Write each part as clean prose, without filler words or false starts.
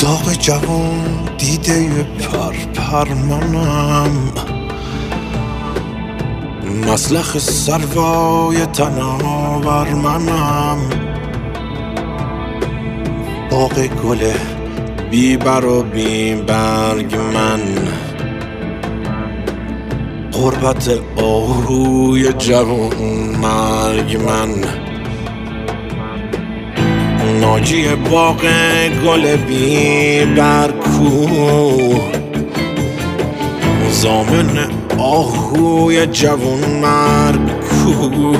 داغ جوان دیده پر منم، مسلخ سروای تناور منم، باغ گل بی بر و بی برگ من، غربت آهوی جوان مرگ من، ناجی باغ گل بی بر کو، ضامن آهوی جوان مرگ کو.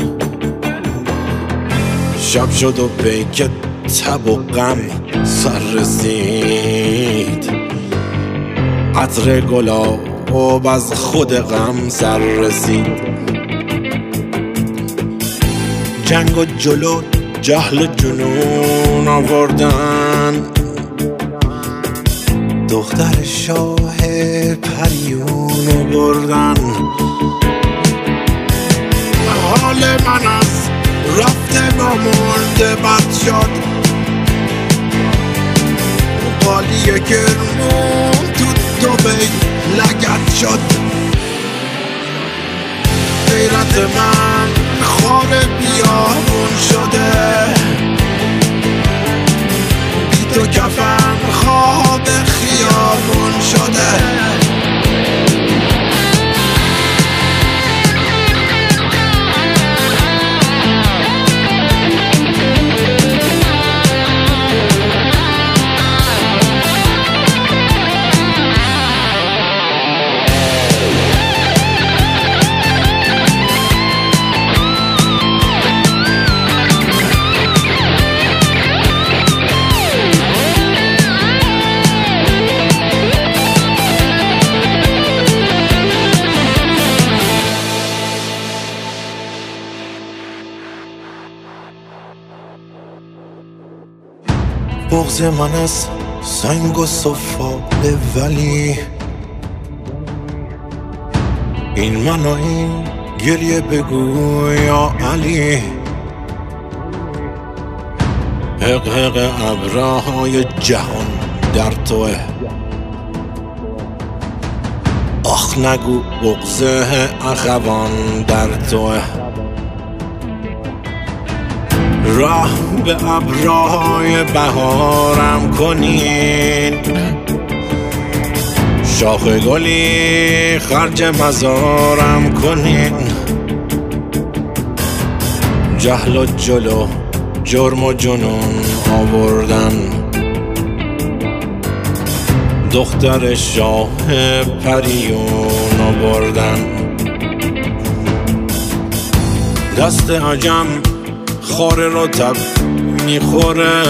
شب شد و پیک تب و غم سر رسید، عطر گلاب از خود غم سر رسید. جنگ و جلو جهل و جنون آوردن، دختر شاه پریون بردن. حال من از رفته با مرده بد شد، قالی کرمون تو دبی لگت شد. غیرت من خار بیابون شده، بی تو کفن خواب خیابون شده. بغض من از سنگ و سفاله، ولی این من و این گریه بگو یا علی. حق ابرهای جهان در توه، آخ نگو بغض اخوان در توه. راه به ابرهای بهارم کنین، شاخ گلی خرج مزارم کنین. جهل و جلو جرم و جنون آوردن، دختر شاه پریون آوردن. دست عجم خاره رو تب میخوره،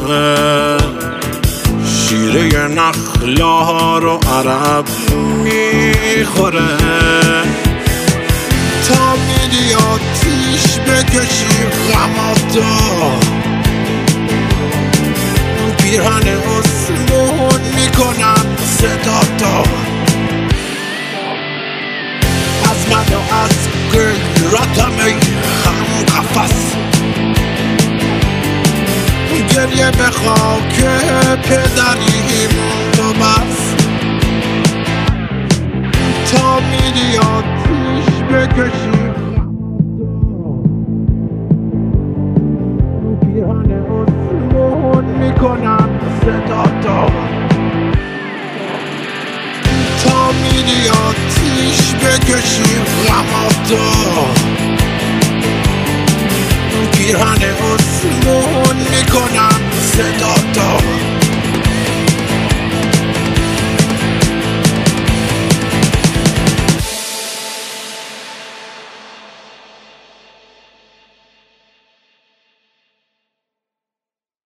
شیره نخلا رو عرب میخوره. تا میری آتیش بکشی غماتو، پیرهن اسمون میکنم صدا تو. از من و از گراتم ای هم قفص، گریه به خاک پدریم و بس. تا میری آتیش بکشی پیرهن اسمون میکنم صدا تو. تا میری آتیش بکشی غماتو، پیرهن